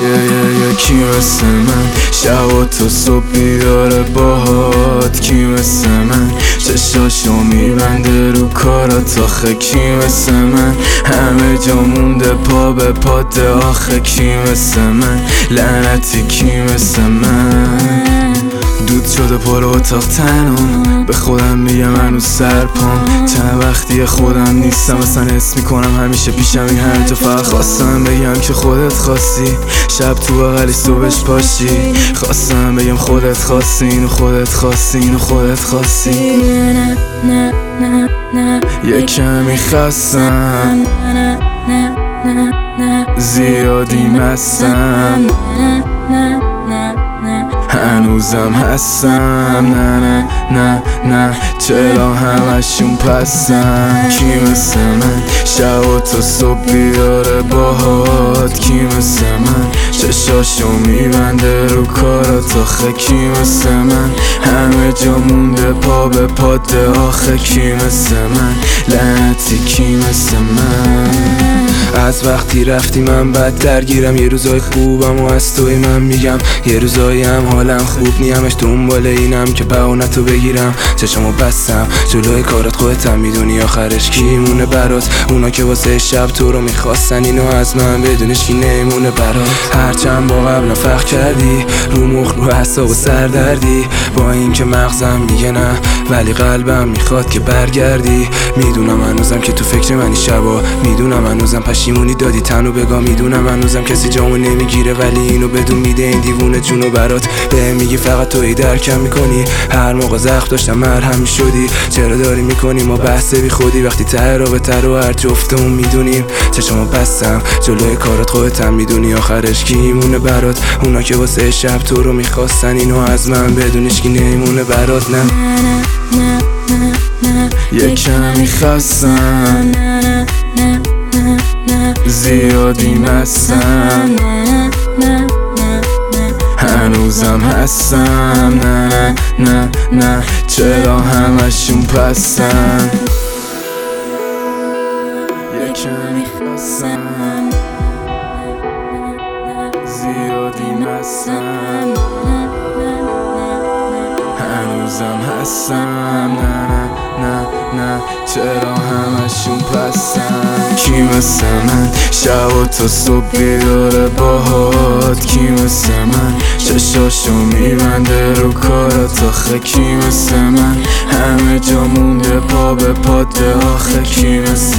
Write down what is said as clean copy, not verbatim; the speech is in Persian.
کی مثل من شب و تا صبح بیداره باهات؟ کی مثل من چشاشو میبنده رو کارات؟ آخه کی مثل من همه جا مونده پا به پاده؟ آخه کی مثل من لعنتی کی مثل من؟ دود شده پر اتاق تنم به خودم میگم هنوز سرپام چند وقتی خودم نیستم اصلا حس میکنم همیشه پیشم این هر جا فقط خواستم بگم که خودت خواستی شب تو بغلی صبحش پاشی خواستم بگم خودت خواستی اینو خودت خواستی اینو خودت خواستی یه کمی خستم زیادی مستم هنوزم هستم نه نه نه نه چرا همشون پسن؟ کی مثل من شب و تا صبح بیداره باهات؟ کی مثل من چشاشو میبنده رو کارات؟ آخه کی مثل من همه جا مونده پا به پاده؟ آخه کی مثل من لعنتی کی مثل من؟ از وقتی رفتی من بدتر گیرم یه روزای خوبم و از توی من میگم یه روزایی هم حالم خوب نیمش دنبال اینم که بهونتو بگیرم چشمو بستم جلوی کارات خودتم میدونی آخرش کی مونه برات؟ اونا که واسه شب تو رو میخواستن اینو از من بدونش کی نمونه برات؟ هرچند با قبلا فخر کردی رو مخ رو حساب و سردردی با این که مغزم میگه نه ولی قلبم میخواد که برگردی میدونم هنوزم که تو فکر منی شبا میدونم هنوزم پشیمونی دادی تنو بگا میدونم هنوزم کسی جامو نمیگیره ولی اینو بدون میده این دیوونه جونو برات به میگی فقط توی درکم میکنی هر موقع زخم داشتم مرهم میشدی چرا داری میکنی ما بحث بی خودی وقتی ته رابطه رو هر جفتمون میدونیم چشمو بستم جلوی کارات خودتم میدونی آخرش کی مونه برات؟ اونا که واسه شب تو رو میخواستن اینو از من بدونش کی نمونه برات؟ نه یه کمی خستم زیادی مستم هنوزم هستم نه نه نه نه چرا همشون پسن؟ یه کمی خستم زیادی مستم هنوزم هستم نه نه نه نه چرا همشون پسن؟ کی مثل من شب و تا صبح بیداره باهات؟ کی مثل من چشاشو میبنده رو کارات؟ آخه کی مثل من همه جا مونده پا به پاده؟ آخه کی مثل